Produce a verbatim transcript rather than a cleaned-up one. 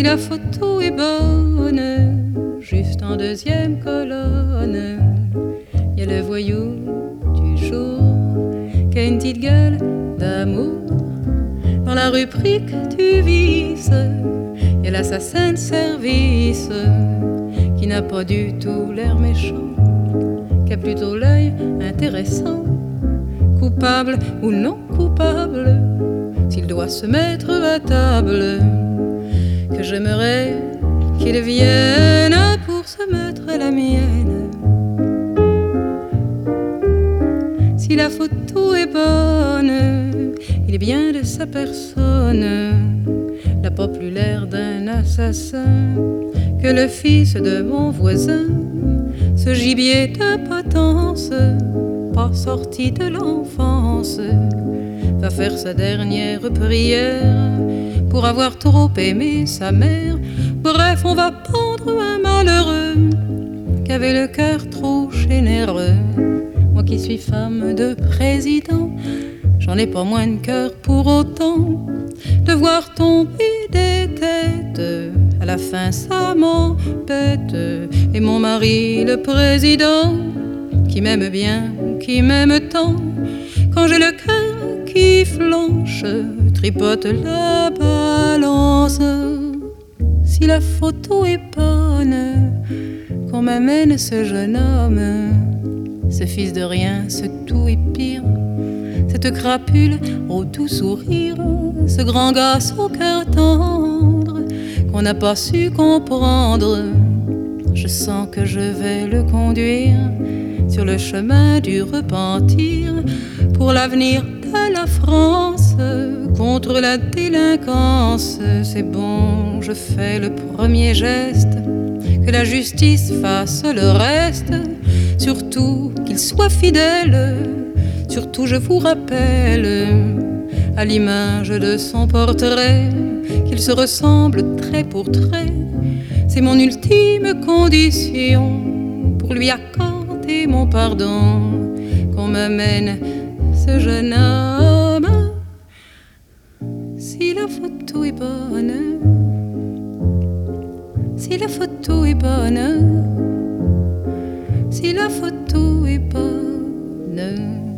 Si la photo est bonne, juste en deuxième colonne, y a le voyou du jour qui a une petite gueule d'amour. Dans la rubrique du vice, y a l'assassin de service qui n'a pas du tout l'air méchant, qui a plutôt l'œil intéressant. Coupable ou non coupable, s'il doit se mettre à table, que j'aimerais qu'il vienne pour se mettre à la mienne. Si la photo est bonne, il est bien de sa personne, n'a pas plus l'air d'un assassin que le fils de mon voisin, ce gibier de potence, pas sorti de l'enfance, va faire sa dernière prière pour avoir trop aimé sa mère. Bref, on va pendre un malheureux qui avait le cœur trop généreux. Moi qui suis femme de président, j'en ai pas moins de cœur pour autant de voir tomber des têtes. À la fin, ça m'embête. Et mon mari, le président, qui m'aime bien, qui m'aime tant, quand j'ai le cœur qui flanche, tripote la balance. Si la photo est bonne, qu'on m'amène ce jeune homme, ce fils de rien, ce tout est pire, cette crapule au tout sourire, ce grand gosse au cœur tendre qu'on n'a pas su comprendre. Je sens que je vais le conduire sur le chemin du repentir, pour l'avenir de la France, contre la délinquance. C'est bon, je fais le premier geste, que la justice fasse le reste, surtout qu'il soit fidèle. Surtout je vous rappelle, à l'image de son portrait, qu'il se ressemble trait pour trait. C'est mon ultime condition pour lui accorder mon pardon, qu'on m'amène ce jeune homme. Si la photo est bonne, si la photo est bonne, si la photo est bonne.